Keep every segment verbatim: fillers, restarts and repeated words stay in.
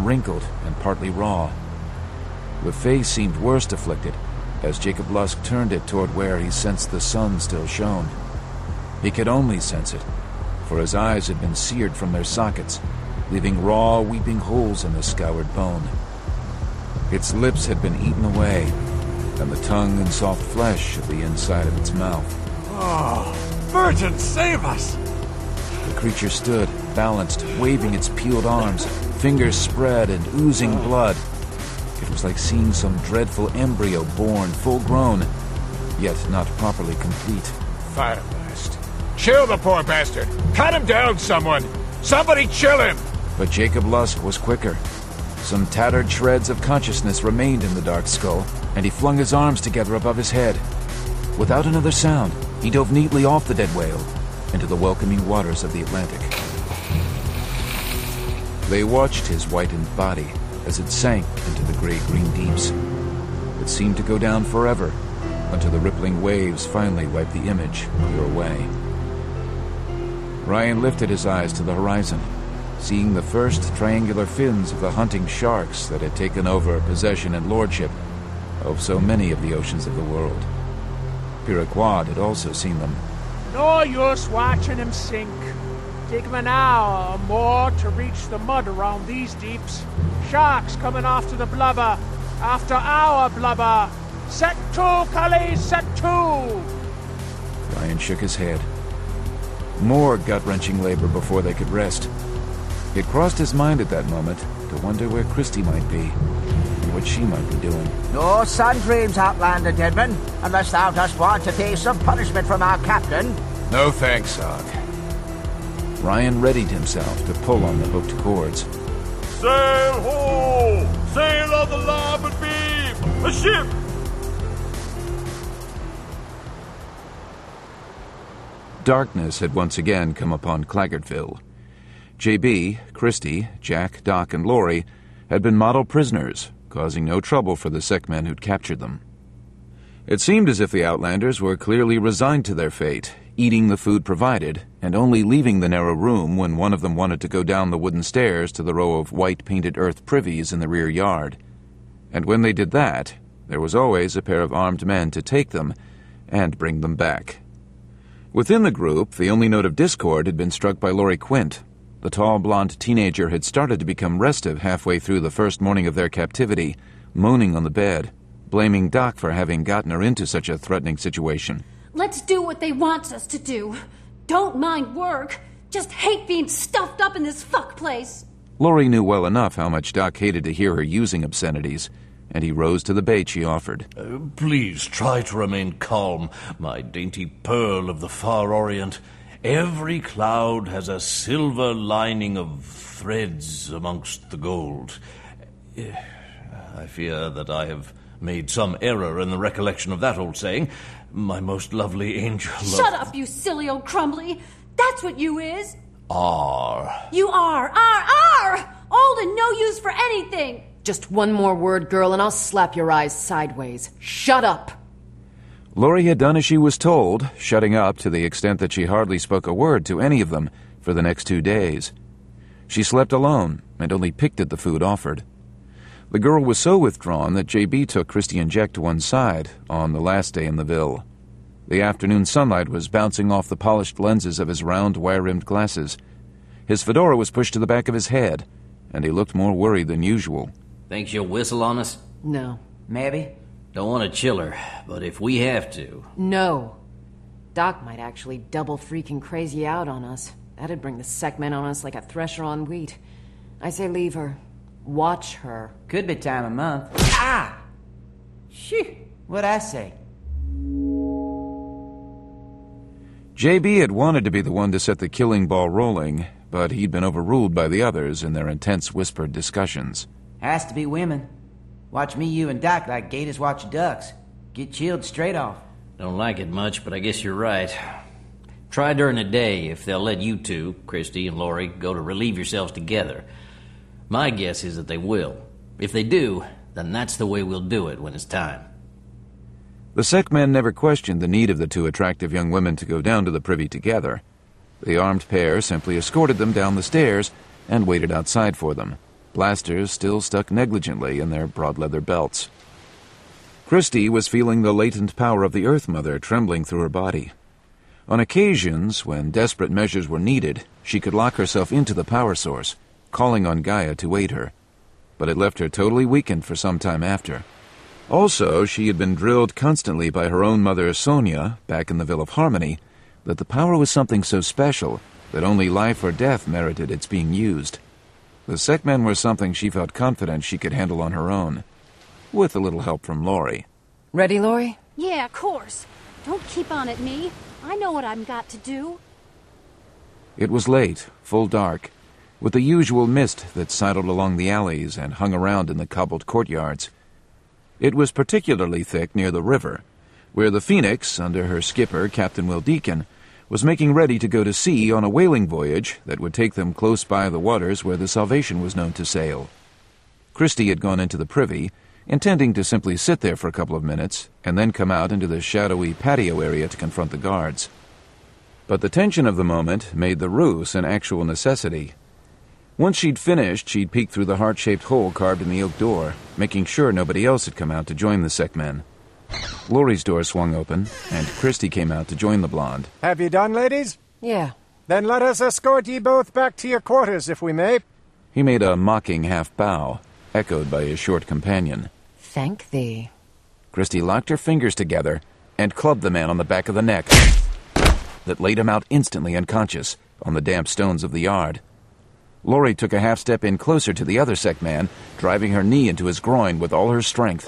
wrinkled and partly raw. The face seemed worst afflicted, as Jacob Lusk turned it toward where he sensed the sun still shone. He could only sense it, for his eyes had been seared from their sockets, leaving raw, weeping holes in the scoured bone. Its lips had been eaten away, and the tongue and soft flesh of the inside of its mouth. Oh, Virgin, save us! The creature stood, balanced, waving its peeled arms, fingers spread and oozing blood. It was like seeing some dreadful embryo born, full-grown, yet not properly complete. Fireblast. Chill the poor bastard! Cut him down, someone! Somebody chill him! But Jacob Lusk was quicker. Some tattered shreds of consciousness remained in the dark skull, and he flung his arms together above his head. Without another sound, he dove neatly off the dead whale into the welcoming waters of the Atlantic. They watched his whitened body as it sank into the gray-green deeps. It seemed to go down forever, until the rippling waves finally wiped the image clear away. Ryan lifted his eyes to the horizon, seeing the first triangular fins of the hunting sharks that had taken over possession and lordship of so many of the oceans of the world. Piraquad had also seen them. No use watching him sink. Take him an hour or more to reach the mud around these deeps. Sharks coming after the blubber, after our blubber. Set to, Cully, set to! Ryan shook his head. More gut-wrenching labor before they could rest. It crossed his mind at that moment to wonder where Christie might be, and what she might be doing. No sun dreams, Outlander Deadman, unless thou dost want to pay some punishment from our captain. No thanks, Og. Ryan readied himself to pull on the hooked cords. Sail ho! Sail on the larboard beam! A ship! Darkness had once again come upon Claggartville. J B, Christie, Jack, Doc, and Laurie had been model prisoners, causing no trouble for the sick men who'd captured them. It seemed as if the Outlanders were clearly resigned to their fate, eating the food provided, and only leaving the narrow room when one of them wanted to go down the wooden stairs to the row of white-painted earth privies in the rear yard. And when they did that, there was always a pair of armed men to take them and bring them back. Within the group, the only note of discord had been struck by Laurie Quint. The tall, blonde teenager had started to become restive halfway through the first morning of their captivity, moaning on the bed, blaming Doc for having gotten her into such a threatening situation. Let's do what they want us to do. Don't mind work. Just hate being stuffed up in this fuck place. Laurie knew well enough how much Doc hated to hear her using obscenities, and he rose to the bait she offered. Uh, please try to remain calm, my dainty pearl of the far Orient. Every cloud has a silver lining of threads amongst the gold. I fear that I have made some error in the recollection of that old saying. My most lovely angel of... Shut up, you silly old crumbly. That's what you is. Are. You are, are, are! Old and no use for anything. Just one more word, girl, and I'll slap your eyes sideways. Shut up! Laurie had done as she was told, shutting up to the extent that she hardly spoke a word to any of them for the next two days. She slept alone and only picked at the food offered. The girl was so withdrawn that J B took Christie and Jack to one side on the last day in the Ville. The afternoon sunlight was bouncing off the polished lenses of his round, wire-rimmed glasses. His fedora was pushed to the back of his head, and he looked more worried than usual. Think she'll whistle on us? No. Maybe. Don't want to chill her, but if we have to... No. Doc might actually double freaking crazy out on us. That'd bring the sec men on us like a thresher on wheat. I say leave her. Watch her. Could be time of month. Ah! Shoo! What'd I say? J B had wanted to be the one to set the killing ball rolling, but he'd been overruled by the others in their intense whispered discussions. Has to be women. Watch me, you, and Doc like gators watch ducks. Get chilled straight off. Don't like it much, but I guess you're right. Try during the day if they'll let you two, Christie and Laurie, go to relieve yourselves together. My guess is that they will. If they do, then that's the way we'll do it when it's time. The sec men never questioned the need of the two attractive young women to go down to the privy together. The armed pair simply escorted them down the stairs and waited outside for them, blasters still stuck negligently in their broad leather belts. Christy was feeling the latent power of the Earth Mother trembling through her body. On occasions, when desperate measures were needed, she could lock herself into the power source, calling on Gaia to aid her. But it left her totally weakened for some time after. Also, she had been drilled constantly by her own mother, Sonia, back in the Ville of Harmony, that the power was something so special that only life or death merited its being used. The Sekmen were something she felt confident she could handle on her own, with a little help from Lori. Ready, Lori? Yeah, of course. Don't keep on at me. I know what I've got to do. It was late, full dark, with the usual mist that sidled along the alleys and hung around in the cobbled courtyards. It was particularly thick near the river, where the Phoenix, under her skipper, Captain Will Deacon, was making ready to go to sea on a whaling voyage that would take them close by the waters where the Salvation was known to sail. Christy had gone into the privy, intending to simply sit there for a couple of minutes and then come out into the shadowy patio area to confront the guards. But the tension of the moment made the ruse an actual necessity. Once she'd finished, she'd peek through the heart-shaped hole carved in the oak door, making sure nobody else had come out to join the Sekmen. Lori's door swung open, and Christy came out to join the blonde. Have you done, ladies? Yeah. Then let us escort ye both back to your quarters, if we may. He made a mocking half-bow, echoed by his short companion. Thank thee. Christy locked her fingers together and clubbed the man on the back of the neck that laid him out instantly unconscious on the damp stones of the yard. Lori took a half-step in closer to the other Sekman, driving her knee into his groin with all her strength.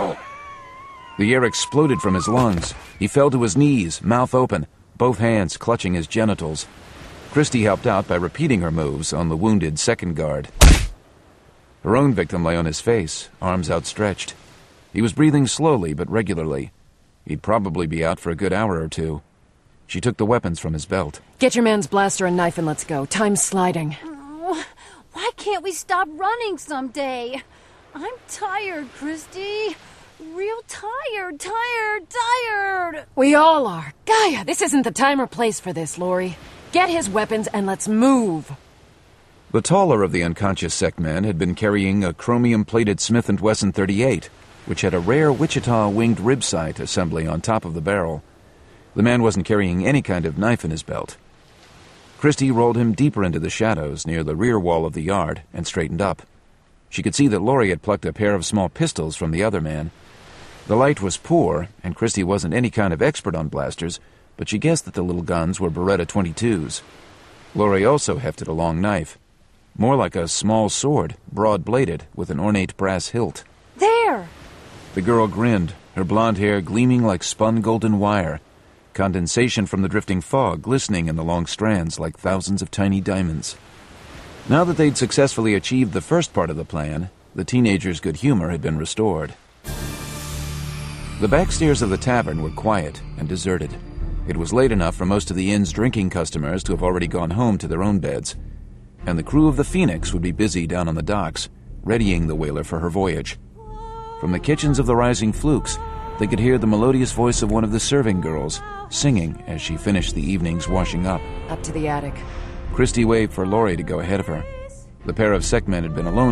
The air exploded from his lungs. He fell to his knees, mouth open, both hands clutching his genitals. Christy helped out by repeating her moves on the wounded second guard. Her own victim lay on his face, arms outstretched. He was breathing slowly but regularly. He'd probably be out for a good hour or two. She took the weapons from his belt. Get your man's blaster and knife and let's go. Time's sliding. Oh, why can't we stop running someday? I'm tired, Christy. Real tired, tired, tired. We all are. Gaia, this isn't the time or place for this, Lori. Get his weapons and let's move. The taller of the unconscious Sekmen had been carrying a chromium-plated Smith and Wesson thirty-eight, which had a rare Wichita winged rib sight assembly on top of the barrel. The man wasn't carrying any kind of knife in his belt. Christy rolled him deeper into the shadows near the rear wall of the yard and straightened up. She could see that Lori had plucked a pair of small pistols from the other man. The light was poor, and Christy wasn't any kind of expert on blasters, but she guessed that the little guns were Beretta twenty-twos. Lori also hefted a long knife, more like a small sword, broad-bladed, with an ornate brass hilt. There! The girl grinned, her blonde hair gleaming like spun golden wire, condensation from the drifting fog glistening in the long strands like thousands of tiny diamonds. Now that they'd successfully achieved the first part of the plan, the teenager's good humor had been restored. The backstairs of the tavern were quiet and deserted. It was late enough for most of the inn's drinking customers to have already gone home to their own beds, and the crew of the Phoenix would be busy down on the docks, readying the whaler for her voyage. From the kitchens of the Rising Flukes, they could hear the melodious voice of one of the serving girls, singing as she finished the evening's washing up. Up to the attic. Christy waved for Lori to go ahead of her. The pair of Sekmen had been alone